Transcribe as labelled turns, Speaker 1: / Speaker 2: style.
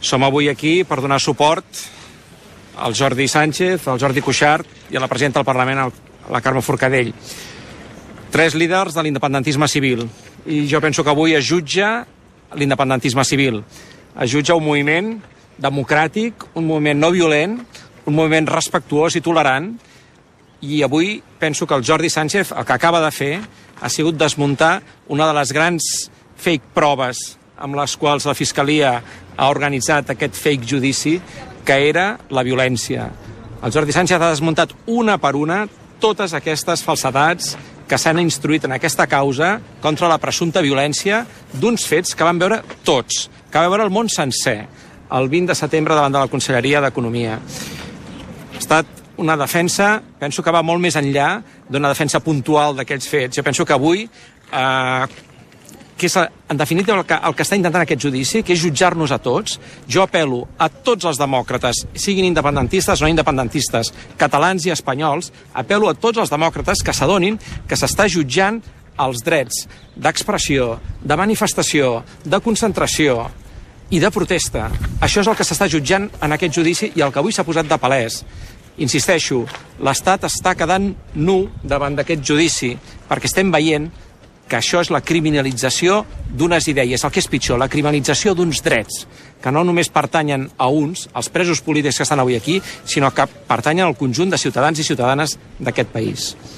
Speaker 1: Som avui aquí per donar suport al Jordi Sánchez, al Jordi Cuixart i a la presidenta del Parlament, la Carme Forcadell. 3 líders de l'independentisme civil. I jo penso que avui es jutja l'independentisme civil. Es jutja un moviment democràtic, un moviment no violent, un moviment respectuós i tolerant. I avui penso que el Jordi Sánchez el que acaba de fer ha sigut desmuntar una de les grans fake proves amb les quals la Fiscalia ha organitzat aquest fake judici, que era la violència. El Jordi Sánchez ha desmuntat una per una totes aquestes falsedats que s'han instruït en aquesta causa contra la presumpta violència d'uns fets que van veure tots, que va veure el món sencer, el 20 de setembre davant de la Conselleria d'Economia. Ha estat una defensa, penso que va molt més enllà d'una defensa puntual d'aquells fets. Jo penso que avui, que és en definitiva el que està intentant aquest judici, que és jutjar-nos a tots. Jo apel·lo a tots els demòcrates, siguin independentistes o no independentistes, catalans i espanyols, apel·lo a tots els demòcrates que s'adonin que s'està jutjant els drets d'expressió, de manifestació, de concentració i de protesta. Això és el que s'està jutjant en aquest judici i el que avui s'ha posat de palès. Insisteixo, l'Estat està quedant nu davant d'aquest judici perquè estem veient que això és la criminalització d'unes idees, el que és pitjor, la criminalització d'uns drets, que no només pertanyen a uns, als presos polítics que estan avui aquí, sinó que pertanyen al conjunt de ciutadans i ciutadanes d'aquest país.